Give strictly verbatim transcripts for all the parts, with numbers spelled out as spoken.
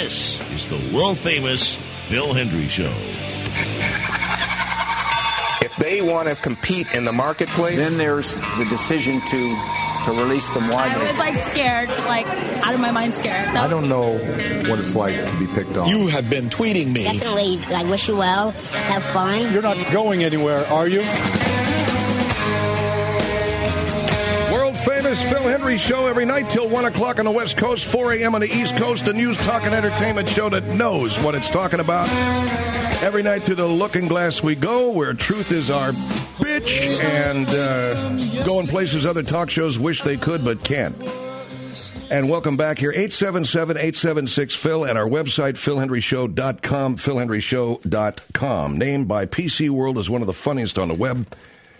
This is the world-famous Phil Hendrie Show. If they want to compete in the marketplace, then there's the decision to to release them widely. I was like scared, like out of my mind scared. That I don't know what it's like to be picked on. You have been tweeting me. Definitely, I wish you well. Have fun. You're not going anywhere, are you? World-famous Phil Hendrie Show every night till one o'clock on the West Coast, four a.m. on the East Coast, a news, talk, and entertainment show that knows what it's talking about. Every night to the Looking Glass we go, where truth is our bitch, and uh, going places other talk shows wish they could but can't. And welcome back here, eight seven seven, eight seven six, Phil, and our website, phil hendrie show dot com, phil hendrie show dot com, named by P C World as one of the funniest on the web.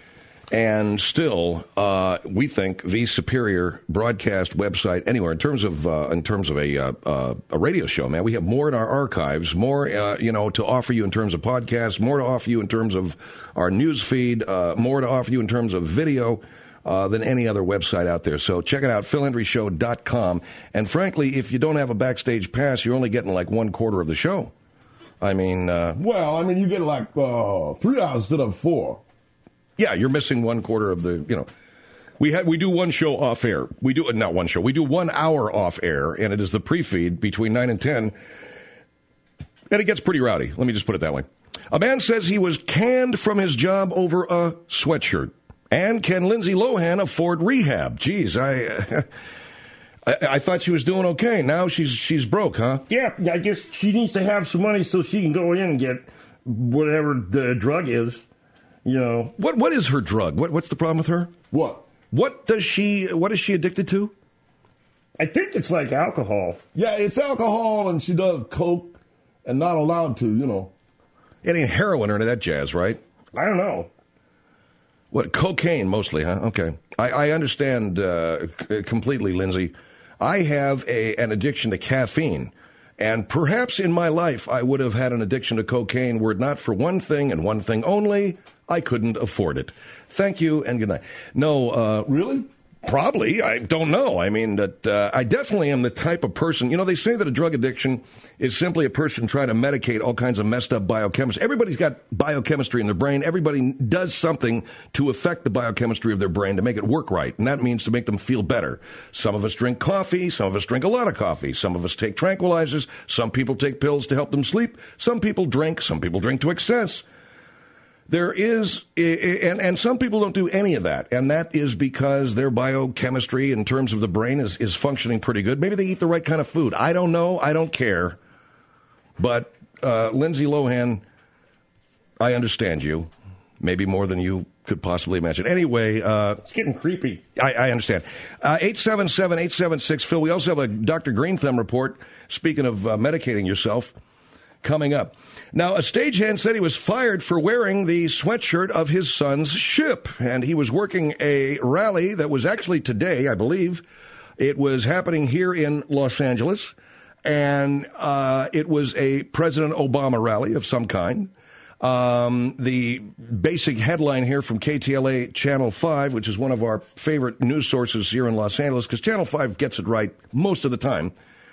And still, uh, we think the superior broadcast website anywhere in terms of uh, in terms of a uh, uh, a radio show. Man, we have more in our archives, more uh, you know to offer you in terms of podcasts, more to offer you in terms of our news feed, uh, more to offer you in terms of video uh, than any other website out there. So check it out, phil hendrie show dot com. And frankly, if you don't have a backstage pass, you're only getting like one quarter of the show. I mean, uh, well, I mean, you get like uh, three hours instead of four. Yeah, you're missing one quarter of the, you know, we had we do one show off air. We do, not one show, we do one hour off air, and it is the pre-feed between nine and ten, and it gets pretty rowdy. Let me just put it that way. A man says he was canned from his job over a sweatshirt. And can Lindsay Lohan afford rehab? Geez, I, I, I thought she was doing okay. Now she's she's broke, huh? Yeah, I guess she needs to have some money so she can go in and get whatever the drug is. You know, what what is her drug? What what's the problem with her? What? What does she what is she addicted to? I think it's like alcohol. Yeah, it's alcohol, and she does coke and not allowed to, you know. It ain't heroin or any of that jazz, right? I don't know. What, cocaine mostly, huh? Okay. I, I understand uh, c- completely, Lindsay. I have a an addiction to caffeine. And perhaps in my life I would have had an addiction to cocaine were it not for one thing and one thing only. I couldn't afford it. Thank you and good night. No, uh, really? Probably. I don't know. I mean, that uh, I definitely am the type of person. You know, they say that a drug addiction is simply a person trying to medicate all kinds of messed up biochemistry. Everybody's got biochemistry in their brain. Everybody does something to affect the biochemistry of their brain to make it work right. And that means to make them feel better. Some of us drink coffee. Some of us drink a lot of coffee. Some of us take tranquilizers. Some people take pills to help them sleep. Some people drink. Some people drink to excess. There is, and, and some people don't do any of that, and that is because their biochemistry in terms of the brain is, is functioning pretty good. Maybe they eat the right kind of food. I don't know. I don't care. But uh, Lindsay Lohan, I understand you, maybe more than you could possibly imagine. Anyway. Uh, it's getting creepy. I, I understand. Uh, eight seven seven, eight seven six, Phil. We also have a Doctor Green Thumb report, speaking of uh, medicating yourself, coming up. Now, a stagehand said he was fired for wearing the sweatshirt of his son's ship, and he was working a rally that was actually today, I believe. It was happening here in Los Angeles, and uh, it was a President Obama rally of some kind. Um, the basic headline here from K T L A Channel five, which is one of our favorite news sources here in Los Angeles, because Channel five gets it right most of the time.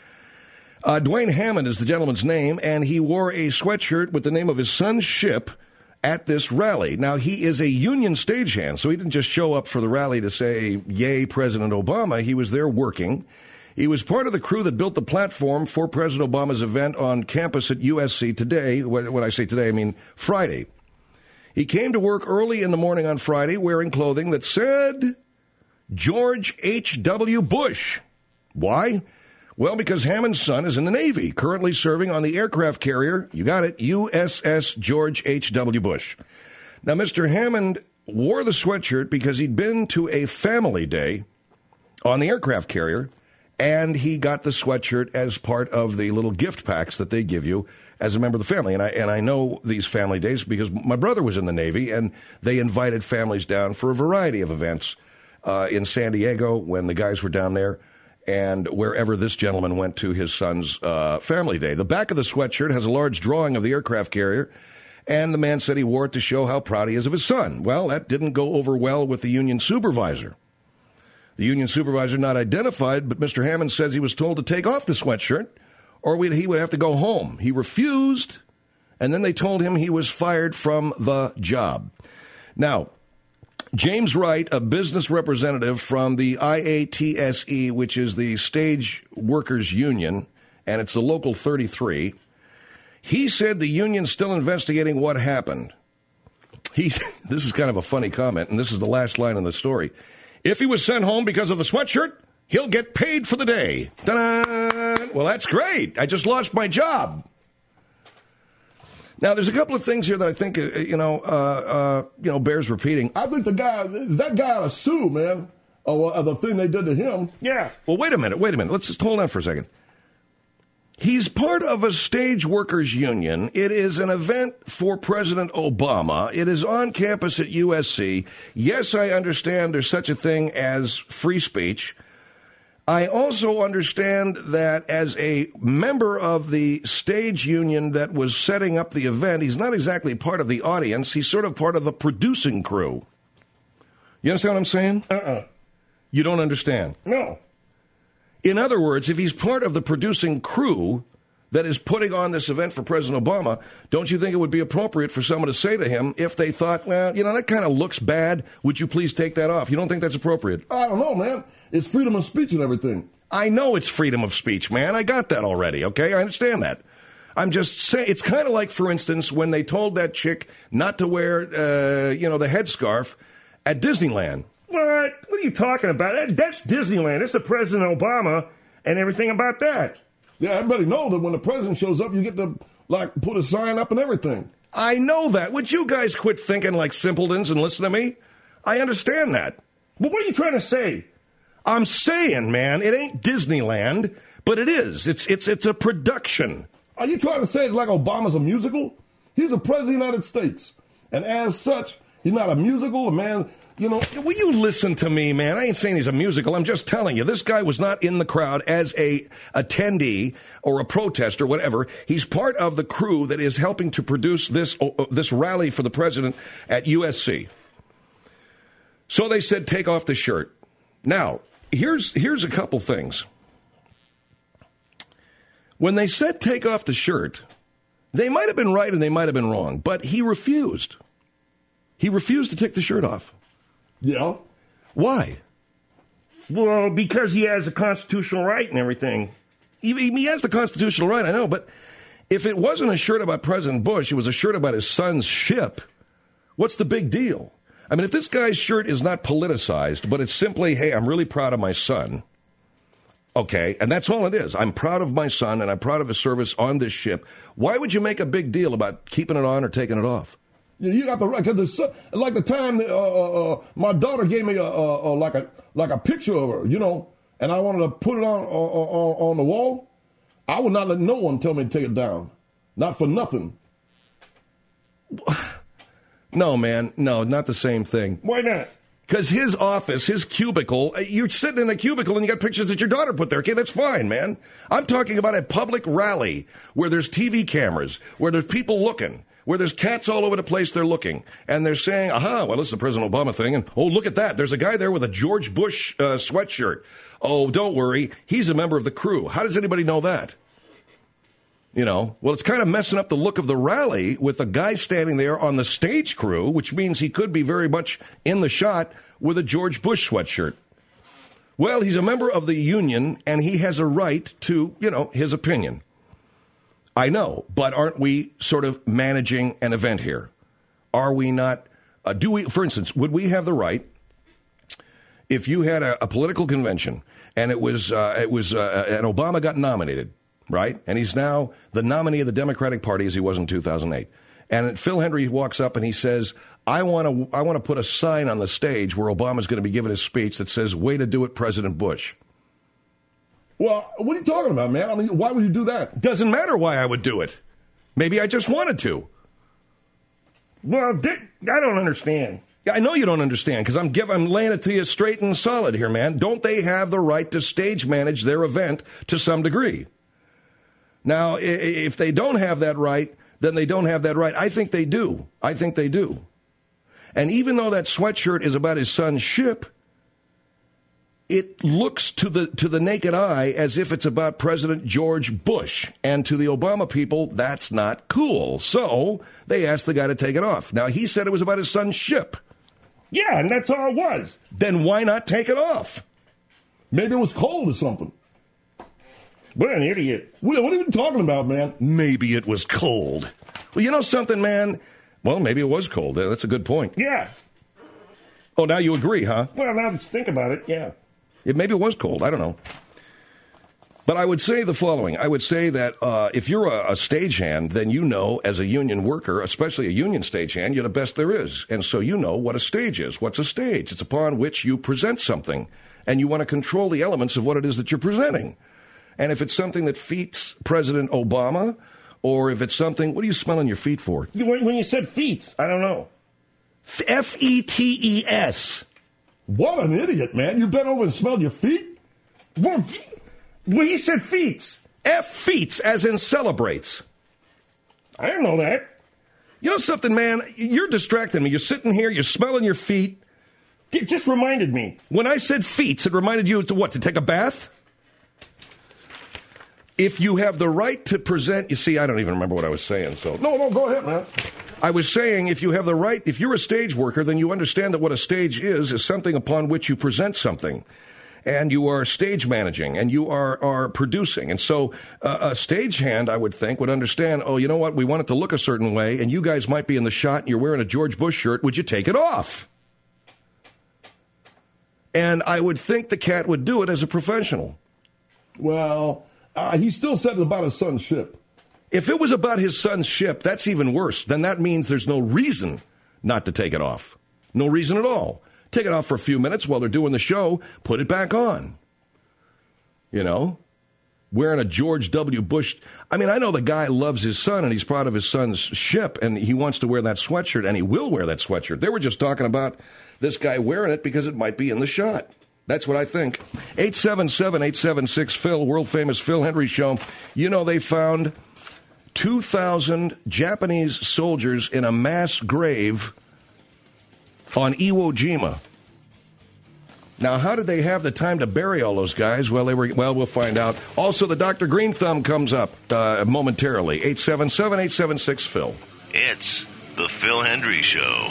Uh, Dwayne Hammond is the gentleman's name, and he wore a sweatshirt with the name of his son's ship at this rally. Now, he is a union stagehand, so he didn't just show up for the rally to say, yay, President Obama. He was there working. He was part of the crew that built the platform for President Obama's event on campus at U S C today. When I say today, I mean Friday. He came to work early in the morning on Friday wearing clothing that said George H W. Bush. Why? Well, because Hammond's son is in the Navy, currently serving on the aircraft carrier, you got it, U S S George H W. Bush. Now, Mister Hammond wore the sweatshirt because he'd been to a family day on the aircraft carrier, and he got the sweatshirt as part of the little gift packs that they give you as a member of the family. And I and I know these family days because my brother was in the Navy, and they invited families down for a variety of events uh, in San Diego when the guys were down there, and wherever this gentleman went to his son's uh, family day. The back of the sweatshirt has a large drawing of the aircraft carrier, and the man said he wore it to show how proud he is of his son. Well, that didn't go over well with the union supervisor. The union supervisor not identified, but Mister Hammond says he was told to take off the sweatshirt or we'd, he would have to go home. He refused, and then they told him he was fired from the job. Now, James Wright, a business representative from the I A T S E, which is the Stage Workers Union, and it's a local thirty-three, he said the union's still investigating what happened. He's, this is kind of a funny comment, and this is the last line in the story. If he was sent home because of the sweatshirt, he'll get paid for the day. Ta-da! Well, that's great. I just lost my job. Now, there's a couple of things here that I think, uh, you know, uh, uh, you know, bears repeating. I think the guy, that guy ought to sue, man, or uh, the thing they did to him. Yeah. Well, wait a minute. Wait a minute. Let's just hold on for a second. He's part of a stage workers union. It is an event for President Obama. It is on campus at U S C. Yes, I understand there's such a thing as free speech. I also understand that as a member of the stage union that was setting up the event, he's not exactly part of the audience. He's sort of part of the producing crew. You understand what I'm saying? Uh-uh. You don't understand? No. In other words, if he's part of the producing crew that is putting on this event for President Obama, don't you think it would be appropriate for someone to say to him, if they thought, well, you know, that kind of looks bad, would you please take that off? You don't think that's appropriate? I don't know, man. It's freedom of speech and everything. I know it's freedom of speech, man. I got that already, okay? I understand that. I'm just saying, it's kind of like, for instance, when they told that chick not to wear, uh, you know, the headscarf at Disneyland. What? What are you talking about? That, that's Disneyland. That's the President Obama and everything about that. Yeah, everybody knows that when the president shows up, you get to, like, put a sign up and everything. I know that. Would you guys quit thinking like simpletons and listen to me? I understand that. But what are you trying to say? I'm saying, man, it ain't Disneyland, but it is. It's it's it's a production. Are you trying to say it's like Obama's a musical? He's a president of the United States. And as such, he's not a musical, a man... You know, will you listen to me, man? I ain't saying he's a musical. I'm just telling you, this guy was not in the crowd as a attendee or a protester, whatever. He's part of the crew that is helping to produce this uh, this rally for the president at U S C. So they said, take off the shirt. Now, here's here's a couple things. When they said take off the shirt, they might have been right and they might have been wrong, but he refused. He refused to take the shirt off. Yeah. Why? Well, because he has a constitutional right and everything. He, he has the constitutional right, I know, but if it wasn't a shirt about President Bush, it was a shirt about his son's ship, what's the big deal? I mean, if this guy's shirt is not politicized, but it's simply, hey, I'm really proud of my son, okay, and that's all it is. I'm proud of my son, and I'm proud of his service on this ship. Why would you make a big deal about keeping it on or taking it off? You got the right, because like the time that, uh, uh, my daughter gave me a, uh, uh, like a like a picture of her, you know, and I wanted to put it on uh, on, on the wall. I would not let no one tell me to take it down, not for nothing. No, man, no, not the same thing. Why not? Because his office, his cubicle, you're sitting in a cubicle and you got pictures that your daughter put there. Okay, that's fine, man. I'm talking about a public rally where there's T V cameras, where there's people looking, where there's cats all over the place, they're looking. And they're saying, aha, well, this is the President Obama thing. And, oh, look at that. There's a guy there with a George Bush uh, sweatshirt. Oh, don't worry. He's a member of the crew. How does anybody know that? You know, well, it's kind of messing up the look of the rally with a guy standing there on the stage crew, which means he could be very much in the shot with a George Bush sweatshirt. Well, he's a member of the union, and he has a right to, you know, his opinion. I know, but aren't we sort of managing an event here? Are we not? Uh, do we, for instance, would we have the right if you had a, a political convention and it was uh, it was uh, and Obama got nominated, right? And he's now the nominee of the Democratic Party as he was in two thousand eight. And Phil Hendry walks up and he says, I want to I want to put a sign on the stage where Obama's going to be giving his speech that says, way to do it, President Bush. Well, what are you talking about, man? I mean, why would you do that? Doesn't matter why I would do it. Maybe I just wanted to. Well, Dick, I don't understand. I know you don't understand because I'm give, I'm laying it to you straight and solid here, man. Don't they have the right to stage manage their event to some degree? Now, if they don't have that right, then they don't have that right. I think they do. I think they do. And even though that sweatshirt is about his son's ship, it looks to the to the naked eye as if it's about President George Bush. And to the Obama people, that's not cool. So they asked the guy to take it off. Now, he said it was about his son's ship. Yeah, and that's all it was. Then why not take it off? Maybe it was cold or something. What an idiot. What, what are you talking about, man? Maybe it was cold. Well, you know something, man? Well, maybe it was cold. That's a good point. Yeah. Oh, now you agree, huh? Well, now let's think about it, yeah. It, maybe it was cold. I don't know. But I would say the following. I would say that uh, if you're a, a stagehand, then you know, as a union worker, especially a union stagehand, you're the best there is. And so you know what a stage is. What's a stage? It's upon which you present something. And you want to control the elements of what it is that you're presenting. And if it's something that feats President Obama, or if it's something, what are you smelling your feet for? When you said feet, I don't know. F E T E S. What an idiot, man. You bent over and smelled your feet? Well, well he said feet. F feats, as in celebrates. I didn't know that. You know something, man? You're distracting me. You're sitting here, you're smelling your feet. It just reminded me. When I said feats, it reminded you to what, to take a bath? If you have the right to present, you see, I don't even remember what I was saying, so. No, no, go ahead, man. I was saying if you have the right, if you're a stage worker, then you understand that what a stage is, is something upon which you present something. And you are stage managing, and you are, are producing. And so uh, a stagehand, I would think, would understand, oh, you know what, we want it to look a certain way, and you guys might be in the shot, and you're wearing a George Bush shirt, would you take it off? And I would think the cat would do it as a professional. Well, uh, he still said it about his son's ship. If it was about his son's ship, that's even worse. Then that means there's no reason not to take it off. No reason at all. Take it off for a few minutes while they're doing the show. Put it back on. You know? Wearing a George W. Bush. I mean, I know the guy loves his son, and he's proud of his son's ship, and he wants to wear that sweatshirt, and he will wear that sweatshirt. They were just talking about this guy wearing it because it might be in the shot. That's what I think. eight seven seven, eight seven six, Phil, world-famous Phil Hendrie Show. You know, they found two thousand Japanese soldiers in a mass grave on Iwo Jima. Now, how did they have the time to bury all those guys? Well, they were. Well, we'll find out. Also, the Doctor Green Thumb comes up uh, momentarily. eight seven seven, eight seven six, Phil. It's the Phil Hendrie Show.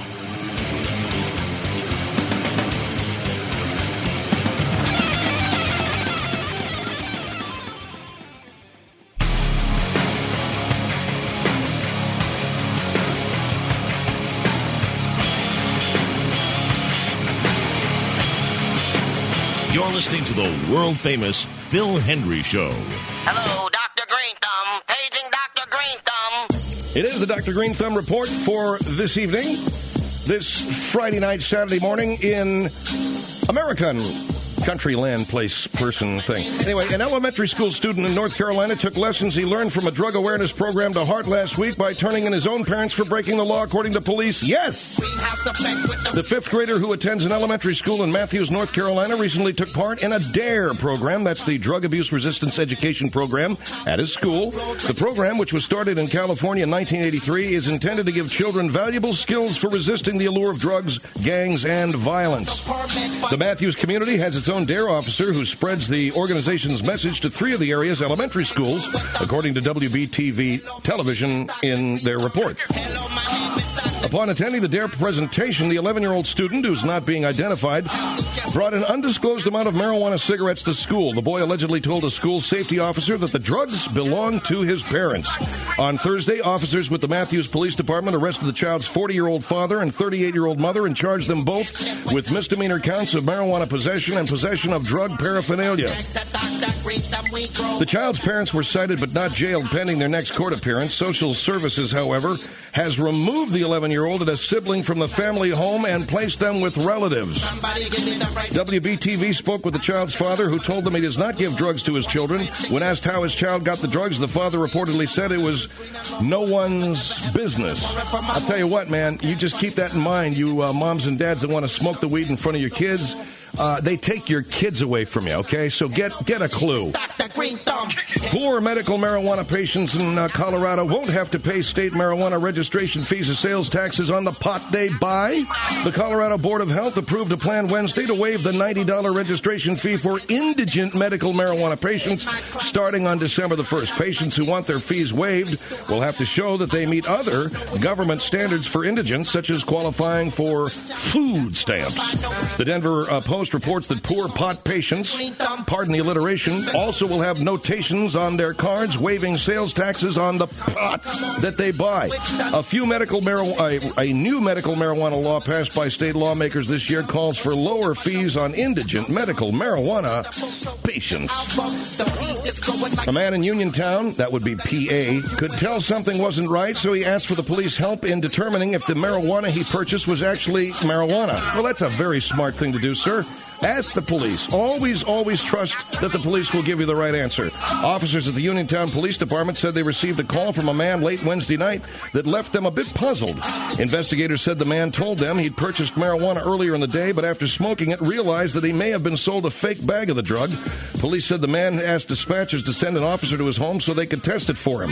You're listening to the world-famous Phil Hendrie Show. Hello, Doctor Green Thumb. Paging Doctor Green Thumb. It is the Doctor Green Thumb report for this evening, this Friday night, Saturday morning in American country, land, place, person, thing. Anyway, an elementary school student in North Carolina took lessons he learned from a drug awareness program to heart last week by turning in his own parents for breaking the law, according to police. Yes! The fifth grader who attends an elementary school in Matthews, North Carolina, recently took part in a DARE program. That's the Drug Abuse Resistance Education Program at his school. The program, which was started in California in nineteen eighty-three, is intended to give children valuable skills for resisting the allure of drugs, gangs, and violence. The Matthews community has its own DARE officer who spreads the organization's message to three of the area's elementary schools, according to W B T V television in their report. Upon attending the DARE presentation, the eleven-year-old student, who's not being identified, brought an undisclosed amount of marijuana cigarettes to school. The boy allegedly told a school safety officer that the drugs belonged to his parents. On Thursday, officers with the Matthews Police Department arrested the child's forty-year-old father and thirty-eight-year-old mother and charged them both with misdemeanor counts of marijuana possession and possession of drug paraphernalia. The child's parents were cited but not jailed pending their next court appearance. Social Services, however, has removed the eleven-year-old and a sibling from the family home and placed them with relatives. W B T V spoke with the child's father, who told them he does not give drugs to his children. When asked how his child got the drugs, the father reportedly said it was no one's business. I'll tell you what, man, you just keep that in mind, you uh, moms and dads that want to smoke the weed in front of your kids. Uh, they take your kids away from you, okay? So get get a clue. Doctor Green Thumb. Poor medical marijuana patients in uh, Colorado won't have to pay state marijuana registration fees or sales taxes on the pot they buy. The Colorado Board of Health approved a plan Wednesday to waive the ninety dollars registration fee for indigent medical marijuana patients starting on December the first. Patients who want their fees waived will have to show that they meet other government standards for indigents, such as qualifying for food stamps. The Denver uh, Post reports that poor pot patients, pardon the alliteration, also will have notations on their cards waiving sales taxes on the pot that they buy. A few medical marijuana, a, a new medical marijuana law passed by state lawmakers this year calls for lower fees on indigent medical marijuana patients. A man in Uniontown, that would be P A, could tell something wasn't right, so he asked for the police help in determining if the marijuana he purchased was actually marijuana. Well, that's a very smart thing to do, sir. Ask the police. Always, always trust that the police will give you the right answer. Officers at the Uniontown Police Department said they received a call from a man late Wednesday night that left them a bit puzzled. Investigators said the man told them he'd purchased marijuana earlier in the day, but after smoking it, realized that he may have been sold a fake bag of the drug. Police said the man asked dispatchers to send an officer to his home so they could test it for him.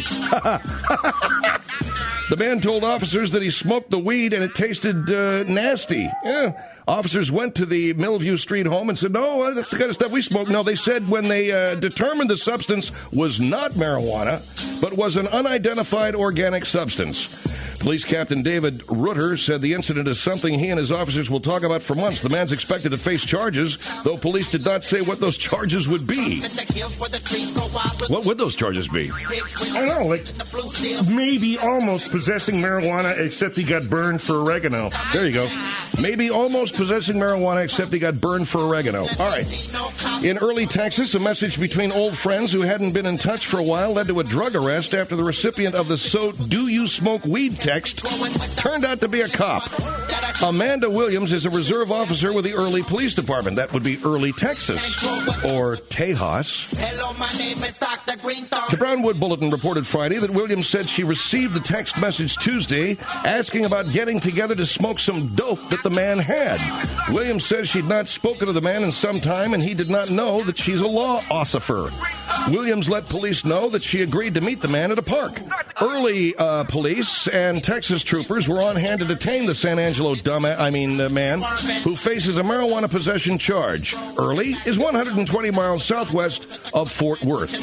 The man told officers that he smoked the weed and it tasted uh, nasty. Yeah. Officers went to the Millview Street home and said, no, that's the kind of stuff we smoke. No, they said when they uh, determined the substance was not marijuana, but was an unidentified organic substance. Police Captain David Rutter said the incident is something he and his officers will talk about for months. The man's expected to face charges, though police did not say what those charges would be. What would those charges be? I don't know, like maybe almost possessing marijuana, except he got burned for oregano. There you go. Maybe almost possessing marijuana, except he got burned for oregano. All right. In early Texas, a message between old friends who hadn't been in touch for a while led to a drug arrest after the recipient of the So Do You Smoke Weed text turned out to be a cop. Amanda Williams is a reserve officer with the Early Police Department. That would be Early, Texas, or Tejas. Hello, my name is Doctor Green Thumb. The Brownwood Bulletin reported Friday that Williams said she received the text message Tuesday asking about getting together to smoke some dope that the man had. Williams says she'd not spoken to the man in some time and he did not know that she's a law officer. Williams let police know that she agreed to meet the man at a park. Early uh, police and Texas troopers were on hand to detain the San Angelo dumb, I mean uh, man who faces a marijuana possession charge. Early is one hundred twenty miles southwest of Fort Worth.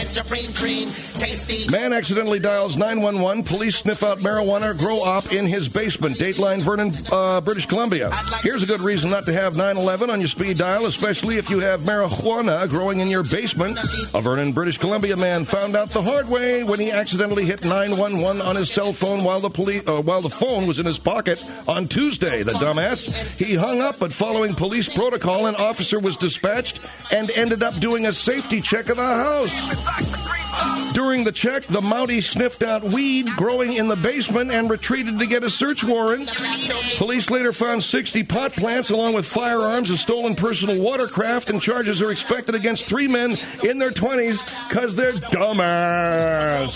Man accidentally dials nine one one. Police sniff out marijuana grow up in his basement. Dateline, Vernon, uh, British Columbia. Here's a good reason not to have nine eleven on your speed dial, especially if you have marijuana growing in your basement. A Vernon, British Columbia man found out the hard way when he accidentally hit nine one one on his cell phone while the police, uh, while the phone was in his pocket on Tuesday. The dumbass. He hung up, but following police protocol, an officer was dispatched and ended up doing a safety check of the house. During the check, the Mountie sniffed out weed growing in the basement and retreated to get a search warrant. Police later found sixty pot plants along with firearms, a stolen personal watercraft, and charges are expected against three men in their twenties because they're dumbass.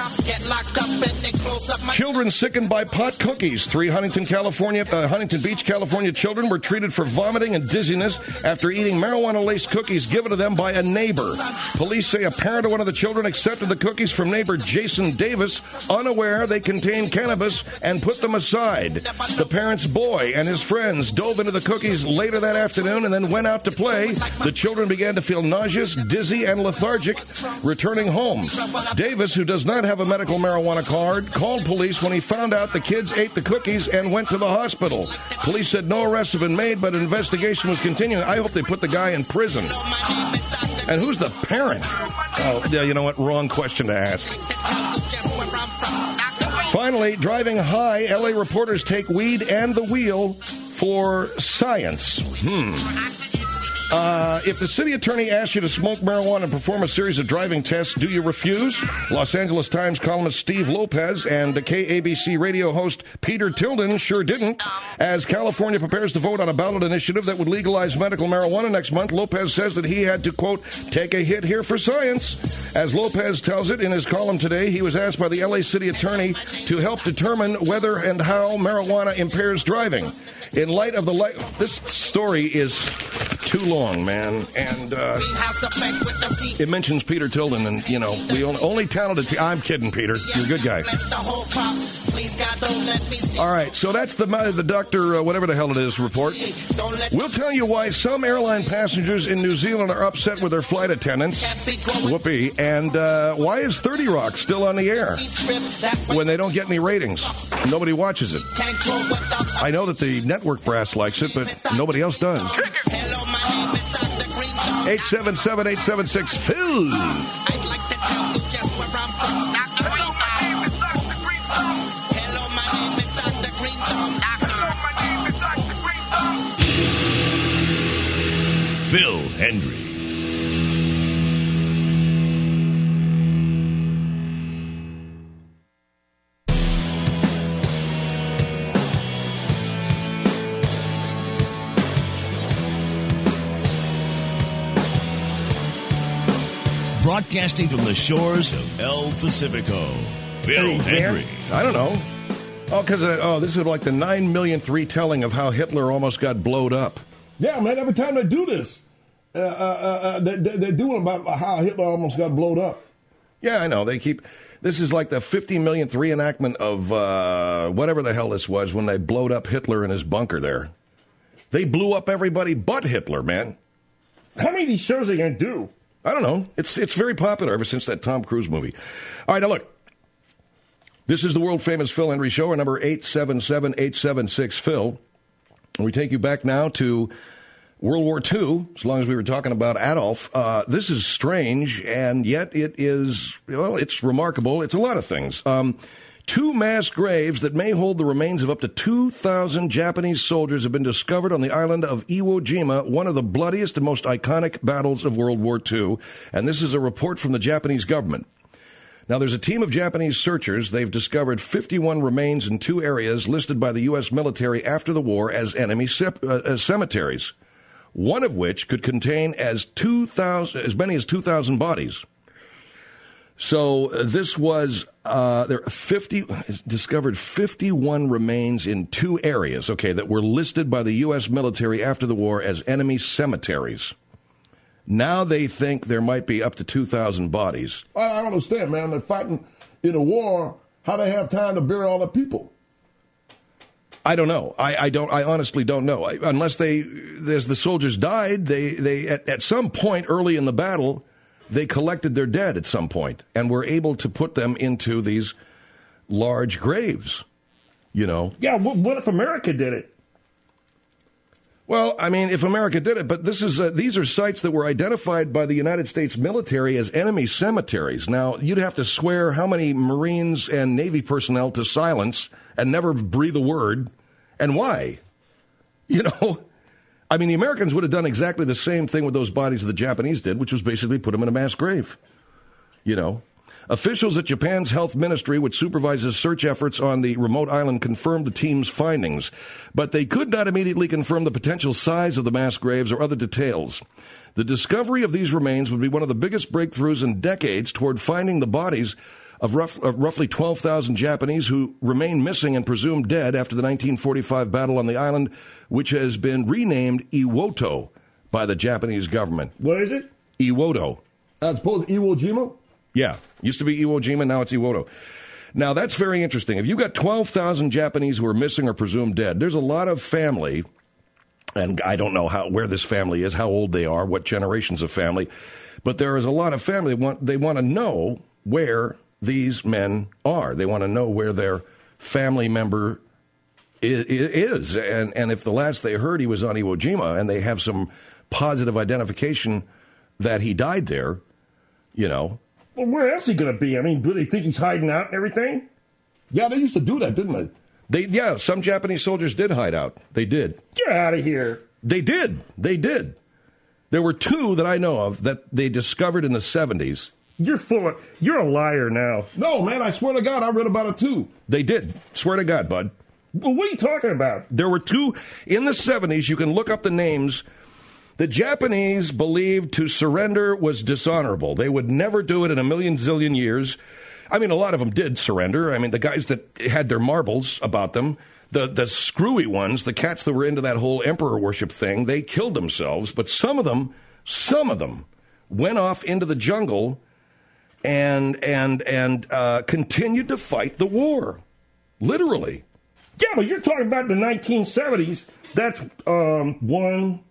Children sickened by pot cookies. Three Huntington, California, uh, Huntington Beach, California children were treated for vomiting and dizziness after eating marijuana-laced cookies given to them by a neighbor. Police say a parent of one of the children accepted the cookies from neighbor Jason Davis, unaware they contained cannabis, and put them aside. The parent's boy and his friends dove into the cookies later that afternoon and then went out to play. The children began to feel nauseous, dizzy, and lethargic, returning home. Davis, who does not have a medical marijuana card, called police when he found out the kids ate the cookies and went to the hospital. Police said no arrests have been made, but an investigation was continuing. I hope they put the guy in prison. And who's the parent? Oh, yeah, you know what? Wrong question to ask. Finally, driving high, L A reporters take weed and the wheel for science. Hmm. Uh, if the city attorney asks you to smoke marijuana and perform a series of driving tests, do you refuse? Los Angeles Times columnist Steve Lopez and the K A B C radio host Peter Tilden sure didn't. As California prepares to vote on a ballot initiative that would legalize medical marijuana next month, Lopez says that he had to, quote, take a hit here for science. As Lopez tells it in his column today, he was asked by the L A city attorney to help determine whether and how marijuana impairs driving. In light of the light, this story is too long, man. And uh, it mentions Peter Tilden, and, you know, we only, only talented... I'm kidding, Peter. You're a good guy. All right, so that's the the doctor, uh, whatever the hell it is, report. We'll tell you why some airline passengers in New Zealand are upset with their flight attendants. Whoopee. And uh, why is thirty Rock still on the air when they don't get any ratings? Nobody watches it. I know that the network brass likes it, but nobody else does. eight seven seven, eight seven six, Phil. Phil Hendrie. Broadcasting from the shores of El Pacifico, Phil Hendrie. I don't know. Oh, because uh, oh, this is like the nine millionth retelling of how Hitler almost got blowed up. Yeah, man, every time they do this, uh, uh, uh, they, they, they're doing about how Hitler almost got blowed up. Yeah, I know. They keep... This is like the fifty millionth reenactment of uh, whatever the hell this was when they blowed up Hitler in his bunker there. They blew up everybody but Hitler, man. How many of these shows are they going to do? I don't know. It's it's very popular ever since that Tom Cruise movie. All right, now look. This is the world-famous Phil Hendrie Show, our number eight seven seven, eight seven six, Phil. We take you back now to World War Two, as long as we were talking about Adolf. Uh, this is strange, and yet it is, well, it's remarkable. It's a lot of things. Um, two mass graves that may hold the remains of up to two thousand Japanese soldiers have been discovered on the island of Iwo Jima, one of the bloodiest and most iconic battles of World War Two. And this is a report from the Japanese government. Now, there's a team of Japanese searchers. They've discovered fifty-one remains in two areas listed by the U S military after the war as enemy sep- uh, as cemeteries, one of which could contain as two thousand, as many as two thousand bodies. So uh, this was, uh, there fifty, discovered fifty-one remains in two areas, okay, that were listed by the U S military after the war as enemy cemeteries. Now they think there might be up to two thousand bodies. I, I don't understand, man. They're fighting in a war. How they have time to bury all the people? I don't know. I, I don't. I honestly don't know. I, unless they, as the soldiers died, they they at, at some point early in the battle, they collected their dead at some point and were able to put them into these large graves. You know. Yeah. What, what if America did it? Well, I mean, if America did it, but this is uh, these are sites that were identified by the United States military as enemy cemeteries. Now, you'd have to swear how many Marines and Navy personnel to silence and never breathe a word, and why? You know, I mean, the Americans would have done exactly the same thing with those bodies that the Japanese did, which was basically put them in a mass grave. You know. Officials at Japan's health ministry, which supervises search efforts on the remote island, confirmed the team's findings, but they could not immediately confirm the potential size of the mass graves or other details. The discovery of these remains would be one of the biggest breakthroughs in decades toward finding the bodies of, rough, of roughly twelve thousand Japanese who remain missing and presumed dead after the nineteen forty-five battle on the island, which has been renamed Iwoto by the Japanese government. What is it? Iwoto. As opposed to Iwo Jima? Yeah, used to be Iwo Jima, now it's Iwoto. Now, that's very interesting. If you've got twelve thousand Japanese who are missing or presumed dead, there's a lot of family, and I don't know how where this family is, how old they are, what generations of family, but there is a lot of family that want, they want to know where these men are. They want to know where their family member is, and, and if the last they heard he was on Iwo Jima, and they have some positive identification that he died there, you know. Well, where else is he going to be? I mean, do they think he's hiding out and everything? Yeah, they used to do that, didn't they? They, yeah, some Japanese soldiers did hide out. They did. Get out of here. They did. They did. There were two that I know of that they discovered in the seventies. You're full of, you're a liar now. No, man, I swear to God, I read about it too. They did. Swear to God, bud. Well, what are you talking about? There were two in the seventies. You can look up the names. The Japanese believed to surrender was dishonorable. They would never do it in a million zillion years. I mean, a lot of them did surrender. I mean, the guys that had their marbles about them, The the screwy ones, the cats that were into that whole emperor worship thing, they killed themselves. But some of them, some of them, went off into the jungle and and and uh, continued to fight the war, literally. Yeah, but you're talking about the nineteen seventies. That's um, one,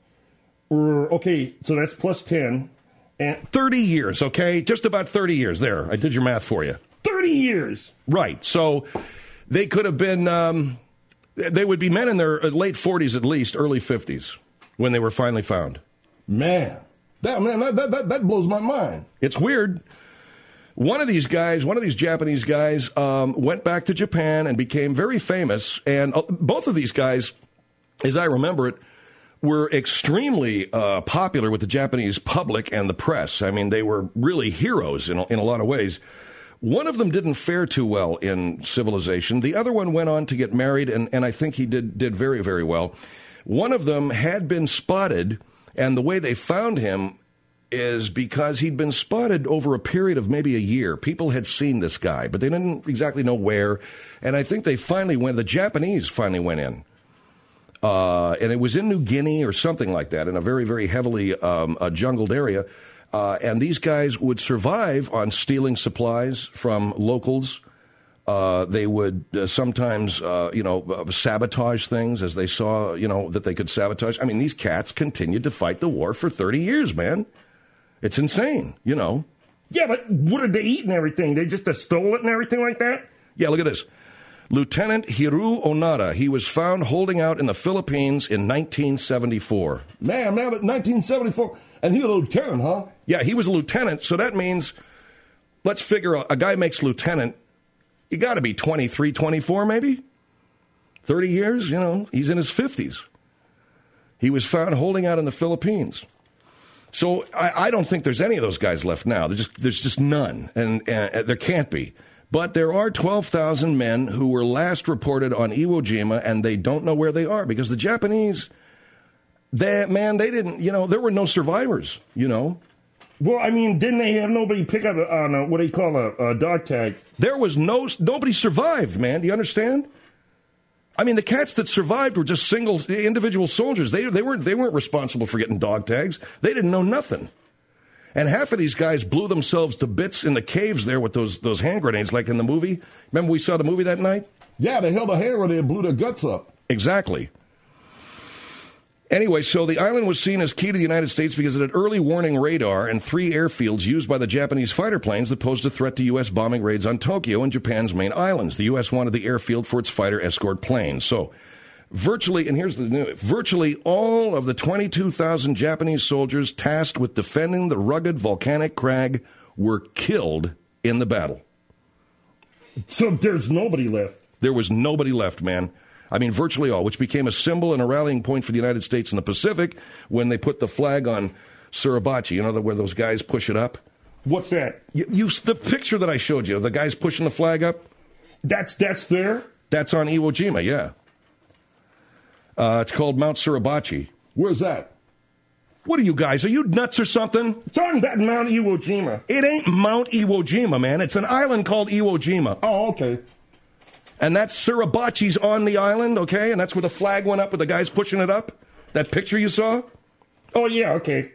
or okay, so that's plus ten, and thirty years. Okay, just about thirty years. There, I did your math for you. Thirty years, right? So they could have been. Um, They would be men in their late forties at least, early fifties, when they were finally found. Man, that man, that, that, that blows my mind. It's weird. One of these guys, one of these Japanese guys, um, went back to Japan and became very famous. And uh, both of these guys, as I remember it, were extremely uh, popular with the Japanese public and the press. I mean, they were really heroes in a, in a lot of ways. One of them didn't fare too well in civilization. The other one went on to get married, and, and I think he did, did very, very well. One of them had been spotted, and the way they found him is because he'd been spotted over a period of maybe a year. People had seen this guy, but they didn't exactly know where. And I think they finally went, the Japanese finally went in. Uh, and it was in New Guinea or something like that, in a very, very heavily um, uh, jungled area. Uh, and these guys would survive on stealing supplies from locals. Uh, they would uh, sometimes, uh, you know, uh, sabotage things as they saw, you know, that they could sabotage. I mean, these cats continued to fight the war for thirty years, man. It's insane, you know. Yeah, but what did they eat and everything? They just uh, stole it and everything like that? Yeah, look at this. Lieutenant Hiru Onada, he was found holding out in the Philippines in nineteen seventy-four. Man, man, but nineteen seventy-four, and he was a lieutenant, huh? Yeah, he was a lieutenant, so that means, let's figure a, a guy makes lieutenant, you got to be twenty-three, twenty-four maybe? thirty years, you know, he's in his fifties. He was found holding out in the Philippines. So I, I don't think there's any of those guys left now. There's just, there's just none, and, and there can't be. But there are twelve thousand men who were last reported on Iwo Jima, and they don't know where they are because the Japanese, they, man, they didn't, you know, there were no survivors, you know. Well, I mean, didn't they have nobody pick up on a, what do you call a, a dog tag? There was no, nobody survived, man. Do you understand? I mean, the cats that survived were just single, individual soldiers. They, they weren't, they weren't responsible for getting dog tags. They didn't know nothing. And half of these guys blew themselves to bits in the caves there with those those hand grenades, like in the movie. Remember we saw the movie that night? Yeah, they held a hand grenade and blew their guts up. Exactly. Anyway, so the island was seen as key to the United States because it had early warning radar and three airfields used by the Japanese fighter planes that posed a threat to U S bombing raids on Tokyo and Japan's main islands. The U S wanted the airfield for its fighter escort planes. So virtually, and here's the new, virtually all of the twenty-two thousand Japanese soldiers tasked with defending the rugged volcanic crag were killed in the battle. So there's nobody left. There was nobody left, man. I mean, virtually all, which became a symbol and a rallying point for the United States in the Pacific when they put the flag on Suribachi, you know, the, where those guys push it up. What's that? You, you, the picture that I showed you, the guys pushing the flag up. That's that's there? That's on Iwo Jima, yeah. Uh, it's called Mount Suribachi. Where's that? What are you guys? Are you nuts or something? It's on that Mount Iwo Jima. It ain't Mount Iwo Jima, man. It's an island called Iwo Jima. Oh, okay. And that's Suribachi's on the island, okay? And that's where the flag went up with the guys pushing it up? That picture you saw? Oh, yeah, okay.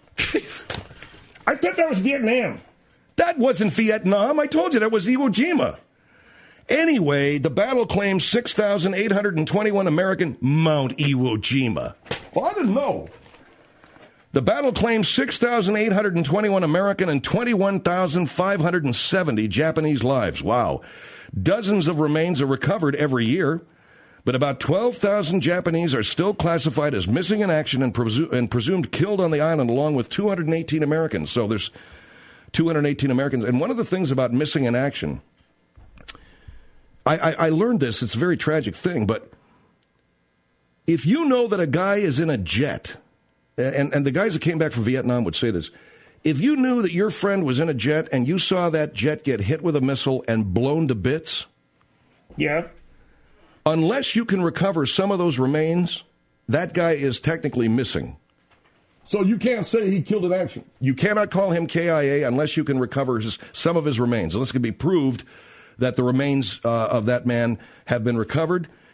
I thought that was Vietnam. That wasn't Vietnam. I told you that was Iwo Jima. Anyway, the battle claimed six thousand eight hundred twenty-one American Mount Iwo Jima. Well, I didn't know. The battle claimed six thousand eight hundred twenty-one American and twenty-one thousand five hundred seventy Japanese lives. Wow. Dozens of remains are recovered every year, but about twelve thousand Japanese are still classified as missing in action and, presu- and presumed killed on the island, along with two hundred eighteen Americans. So there's two hundred eighteen Americans. And one of the things about missing in action, I, I, I learned this, it's a very tragic thing, but if you know that a guy is in a jet, and, and the guys that came back from Vietnam would say this, if you knew that your friend was in a jet and you saw that jet get hit with a missile and blown to bits, yeah, unless you can recover some of those remains, that guy is technically missing. So you can't say he killed in action? You cannot call him K I A unless you can recover his, some of his remains, unless it can be proved that the remains uh, of that man have been recovered.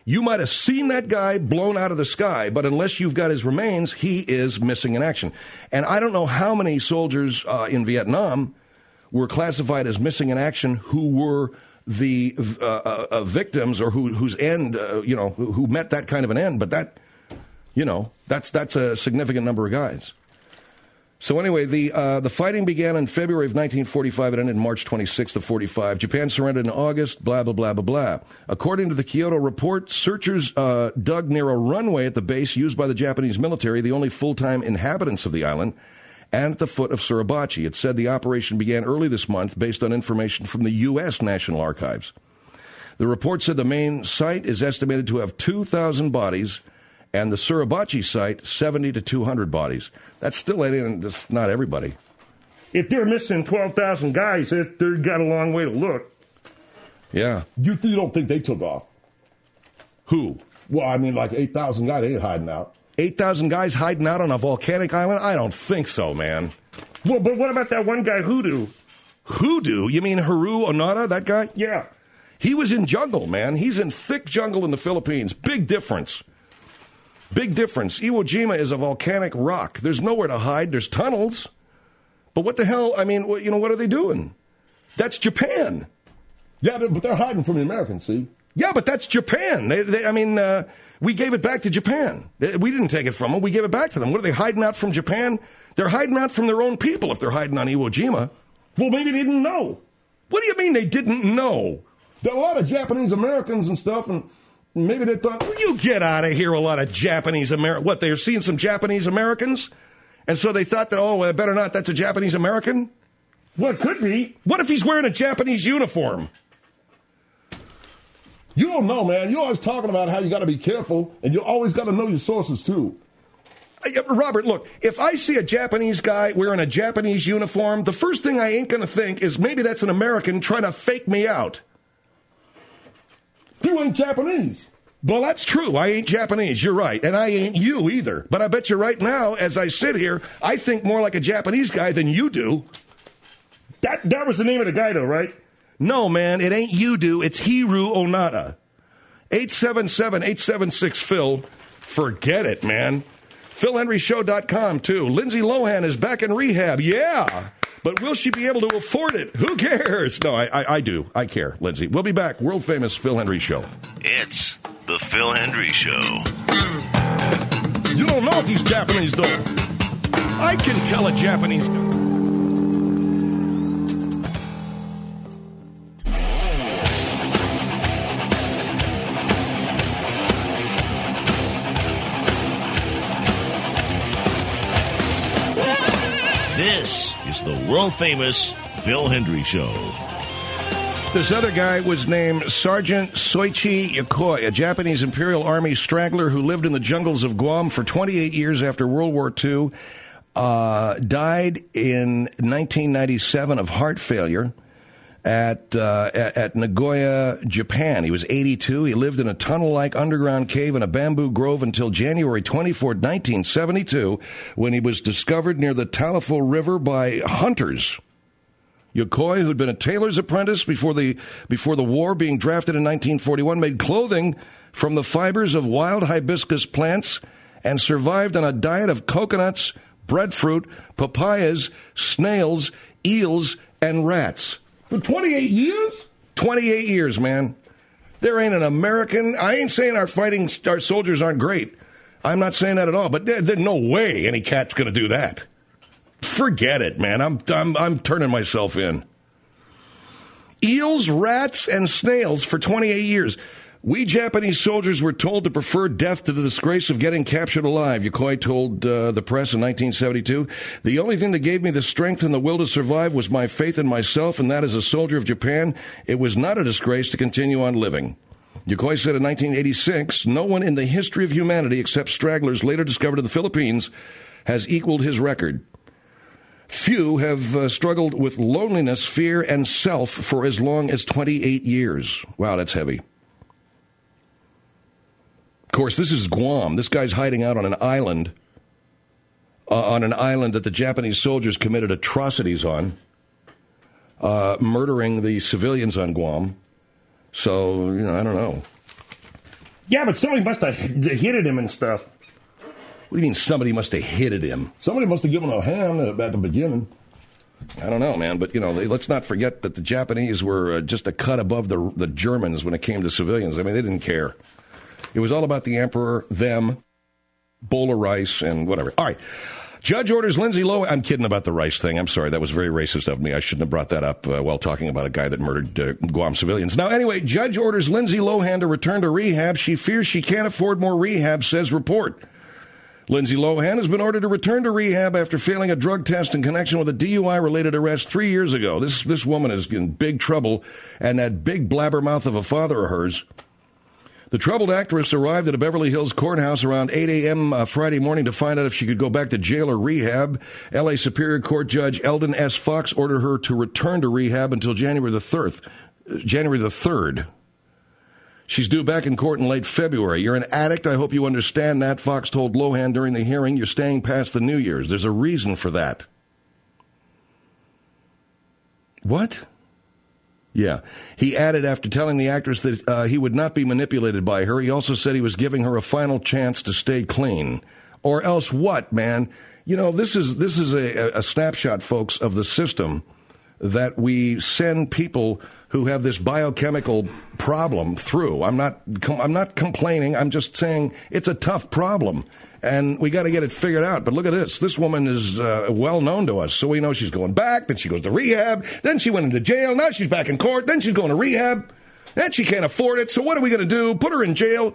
You might have seen that guy blown out of the sky, but unless you've got his remains, he is missing in action. And I don't know how many soldiers uh, in Vietnam were classified as missing in action who were the uh, uh, victims or who, whose end, uh, you know, who, who met that kind of an end. But that, you know, that's that's a significant number of guys. So anyway, the uh, the fighting began in February of nineteen forty-five. It ended March twenty-sixth of forty-five. Japan surrendered in August, blah, blah, blah, blah, blah. According to the Kyoto report, searchers uh, dug near a runway at the base used by the Japanese military, the only full-time inhabitants of the island, and at the foot of Suribachi. It said the operation began early this month based on information from the U S National Archives. The report said the main site is estimated to have two thousand bodies, and the Suribachi site, seventy to two hundred bodies. That's still just not everybody. If they're missing twelve thousand guys, they've got a long way to look. Yeah. You, th- you don't think they took off? Who? Well, I mean, like eight thousand guys, they ain't hiding out. eight thousand guys hiding out on a volcanic island? I don't think so, man. Well, but what about that one guy, Hoodoo? Hoodoo? You mean Haru Onada, that guy? Yeah. He was in jungle, man. He's in thick jungle in the Philippines. Big difference. Big difference. Iwo Jima is a volcanic rock. There's nowhere to hide. There's tunnels. But what the hell? I mean, you know, what are they doing? That's Japan. Yeah, but they're hiding from the Americans, see? Yeah, but that's Japan. They, they, I mean, uh, we gave it back to Japan. We didn't take it from them. We gave it back to them. What are they hiding out from Japan? They're hiding out from their own people if they're hiding on Iwo Jima. Well, maybe they didn't know. What do you mean they didn't know? There are a lot of Japanese Americans and stuff, and maybe they thought, well, you get out of here, a lot of Japanese Americans. What, they were seeing some Japanese Americans? And so they thought that, oh, well, better not, that's a Japanese American? Well, it could be. What if he's wearing a Japanese uniform? You don't know, man. You're always talking about how you got to be careful, and you always got to know your sources, too. Robert, look, if I see a Japanese guy wearing a Japanese uniform, the first thing I ain't going to think is maybe that's an American trying to fake me out. You ain't Japanese. Well, that's true. I ain't Japanese. You're right. And I ain't you either. But I bet you right now, as I sit here, I think more like a Japanese guy than you do. That that was the name of the guy, though, right? No, man, it ain't you do. It's Hiru Onada. eight seven seven, eight seven six, Phil. Forget it, man. Phil Henry Show dot com, too. Lindsay Lohan is back in rehab. Yeah. But will she be able to afford it? Who cares? No, I, I, I do. I care, Lindsay. We'll be back. World famous Phil Henry Show. It's the Phil Henry Show. You don't know if he's Japanese, though. I can tell a Japanese. This is the world-famous Phil Hendry Show. This other guy was named Sergeant Soichi Yokoi, a Japanese Imperial Army straggler who lived in the jungles of Guam for twenty-eight years after World War Two. Uh, died in nineteen ninety-seven of heart failure at, uh, at at Nagoya, Japan. He was eighty-two. He lived in a tunnel-like underground cave in a bamboo grove until January twenty-fourth, nineteen seventy-two, when he was discovered near the Talifo River by hunters. Yokoi, who'd been a tailor's apprentice before the before the war, being drafted in nineteen forty-one, made clothing from the fibers of wild hibiscus plants and survived on a diet of coconuts, breadfruit, papayas, snails, eels, and rats. For twenty-eight years? twenty-eight years, man. There ain't an American. I ain't saying our fighting, our soldiers aren't great. I'm not saying that at all. But there, there's no way any cat's going to do that. Forget it, man. I'm, I'm, I'm turning myself in. Eels, rats, and snails for twenty-eight years. We Japanese soldiers were told to prefer death to the disgrace of getting captured alive, Yokoi told uh, the press in nineteen seventy-two. The only thing that gave me the strength and the will to survive was my faith in myself, and that as a soldier of Japan, it was not a disgrace to continue on living. Yokoi said in nineteen eighty-six, no one in the history of humanity except stragglers later discovered in the Philippines has equaled his record. Few have uh, struggled with loneliness, fear, and self for as long as twenty-eight years. Wow, that's heavy. Of course, this is Guam. This guy's hiding out on an island, uh, on an island that the Japanese soldiers committed atrocities on, uh, murdering the civilians on Guam. So, you know, I don't know. Yeah, but somebody must have hit at him and stuff. What do you mean somebody must have hit at him? Somebody must have given him a hand at, at the beginning. I don't know, man, but, you know, they, let's not forget that the Japanese were uh, just a cut above the the Germans when it came to civilians. I mean, they didn't care. It was all about the emperor, them, bowl of rice, and whatever. All right. Judge orders Lindsay Lohan. I'm kidding about the rice thing. I'm sorry. That was very racist of me. I shouldn't have brought that up uh, while talking about a guy that murdered uh, Guam civilians. Now, anyway, judge orders Lindsay Lohan to return to rehab. She fears she can't afford more rehab, says report. Lindsay Lohan has been ordered to return to rehab after failing a drug test in connection with a D U I-related arrest three years ago. This this woman is in big trouble, and that big blabbermouth of a father of hers. The troubled actress arrived at a Beverly Hills courthouse around eight a.m. Uh, Friday morning to find out if she could go back to jail or rehab. L A Superior Court Judge Eldon S. Fox ordered her to return to rehab until January the third. January the third. She's due back in court in late February. You're an addict. I hope you understand that, Fox told Lohan during the hearing. You're staying past the New Year's. There's a reason for that. What? Yeah. He added after telling the actress that uh, he would not be manipulated by her. He also said he was giving her a final chance to stay clean. Or else what, man? You know, this is this is a, a snapshot, folks, of the system that we send people who have this biochemical problem through. I'm not I'm not complaining. I'm just saying it's a tough problem, and we got to get it figured out. But look at this. This woman is uh, well known to us, so we know she's going back. Then she goes to rehab. Then she went into jail. Now she's back in court. Then she's going to rehab. Then she can't afford it. So what are we going to do? Put her in jail?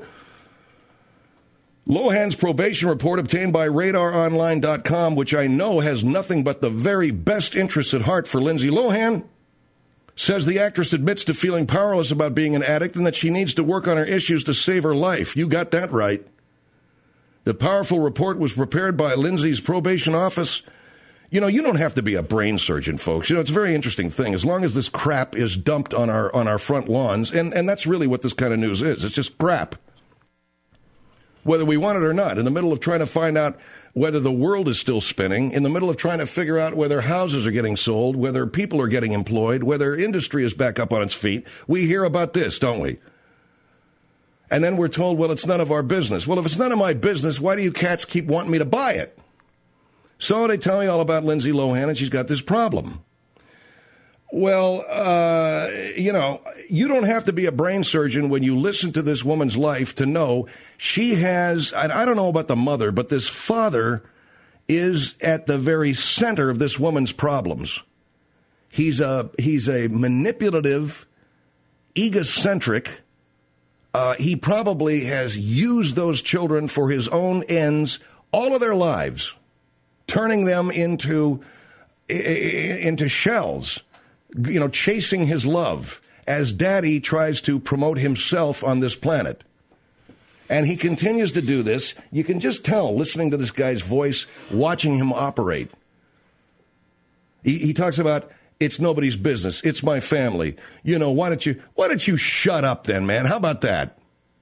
Lohan's probation report obtained by radar online dot com, which I know has nothing but the very best interests at heart for Lindsay Lohan, says the actress admits to feeling powerless about being an addict and that she needs to work on her issues to save her life. You got that right. The powerful report was prepared by Lindsay's probation office. You know, you don't have to be a brain surgeon, folks. You know, it's a very interesting thing. As long as this crap is dumped on our on our front lawns, and, and that's really what this kind of news is. It's just crap. Whether we want it or not, in the middle of trying to find out whether the world is still spinning, in the middle of trying to figure out whether houses are getting sold, whether people are getting employed, whether industry is back up on its feet, we hear about this, don't we? And then we're told, well, it's none of our business. Well, if it's none of my business, why do you cats keep wanting me to buy it? So they tell me all about Lindsay Lohan, and she's got this problem. Well, uh, you know, you don't have to be a brain surgeon when you listen to this woman's life to know she has, I don't know about the mother, but this father is at the very center of this woman's problems. He's a, he's a manipulative, egocentric, uh, he probably has used those children for his own ends all of their lives, turning them into, into shells. You know, chasing his love as daddy tries to promote himself on this planet. And he continues to do this. You can just tell, listening to this guy's voice, watching him operate. He, he talks about, it's nobody's business. It's my family. You know, why don't you, why don't you shut up then, man? How about that?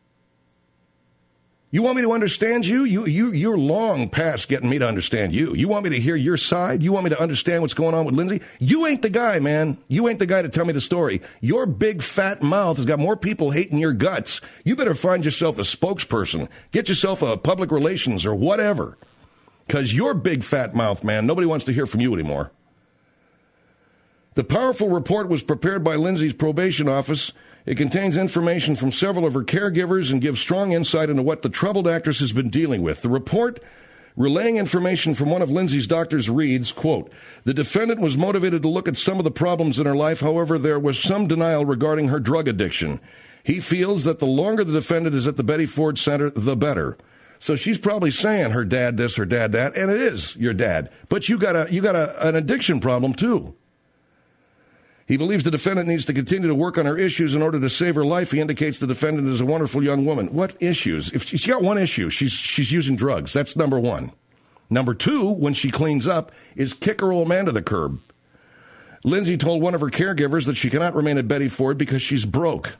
You want me to understand you? You, you, you're long past getting me to understand you. You want me to hear your side? You want me to understand what's going on with Lindsay? You ain't the guy, man. You ain't the guy to tell me the story. Your big fat mouth has got more people hating your guts. You better find yourself a spokesperson. Get yourself a public relations or whatever. Because your big fat mouth, man, nobody wants to hear from you anymore. The powerful report was prepared by Lindsay's probation office. It contains information from several of her caregivers and gives strong insight into what the troubled actress has been dealing with. The report, relaying information from one of Lindsay's doctors, reads, quote, the defendant was motivated to look at some of the problems in her life. However, there was some denial regarding her drug addiction. He feels that the longer the defendant is at the Betty Ford Center, the better. So she's probably saying her dad this, her dad that, and it is your dad. But you got a, you got a, an addiction problem, too. He believes the defendant needs to continue to work on her issues in order to save her life. He indicates the defendant is a wonderful young woman. What issues? If she's got one issue, she's she's using drugs. That's number one. Number two, when she cleans up, is kick her old man to the curb. Lindsay told one of her caregivers that she cannot remain at Betty Ford because she's broke.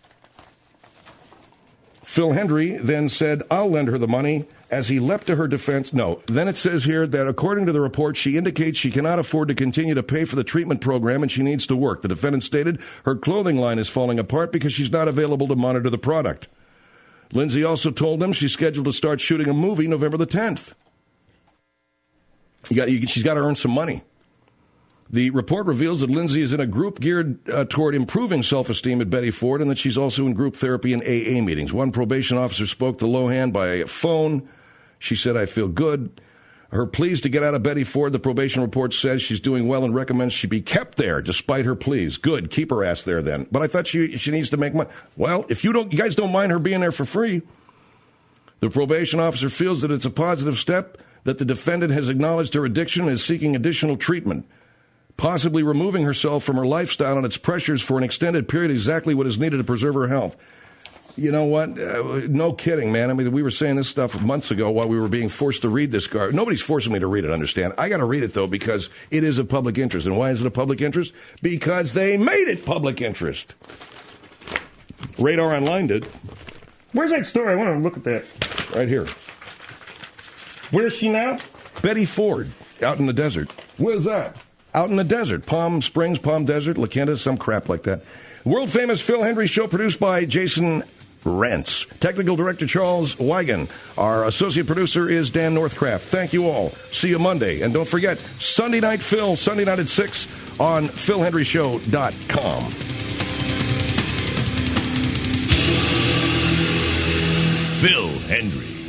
Phil Hendry then said, I'll lend her the money. As he leapt to her defense, no. Then it says here that according to the report, she indicates she cannot afford to continue to pay for the treatment program and she needs to work. The defendant stated her clothing line is falling apart because she's not available to monitor the product. Lindsay also told them she's scheduled to start shooting a movie November the tenth. You got, you, she's got to earn some money. The report reveals that Lindsay is in a group geared uh, toward improving self-esteem at Betty Ford, and that she's also in group therapy and A A meetings. One probation officer spoke to Lohan by phone. She said, I feel good. Her pleas to get out of Betty Ford, the probation report says she's doing well and recommends she be kept there despite her pleas. Good. Keep her ass there then. But I thought she she needs to make money. Well, if you don't, you guys don't mind her being there for free. The probation officer feels that it's a positive step that the defendant has acknowledged her addiction and is seeking additional treatment, possibly removing herself from her lifestyle and its pressures for an extended period, exactly what is needed to preserve her health. You know what? Uh, no kidding, man. I mean, we were saying this stuff months ago while we were being forced to read this garbage. Nobody's forcing me to read it, understand? I got to read it, though, because it is of public interest. And why is it a public interest? Because they made it public interest. Radar Online did. Where's that story? I want to look at that. Right here. Where is she now? Betty Ford, out in the desert. Where's that? Out in the desert. Palm Springs, Palm Desert, La Quinta, some crap like that. World-famous Phil Hendrie Show produced by Jason Rents. Technical Director Charles Wigan. Our associate producer is Dan Northcraft. Thank you all. See you Monday. And don't forget, Sunday Night Phil, Sunday night at six on phil hendrie show dot com. Phil Hendrie.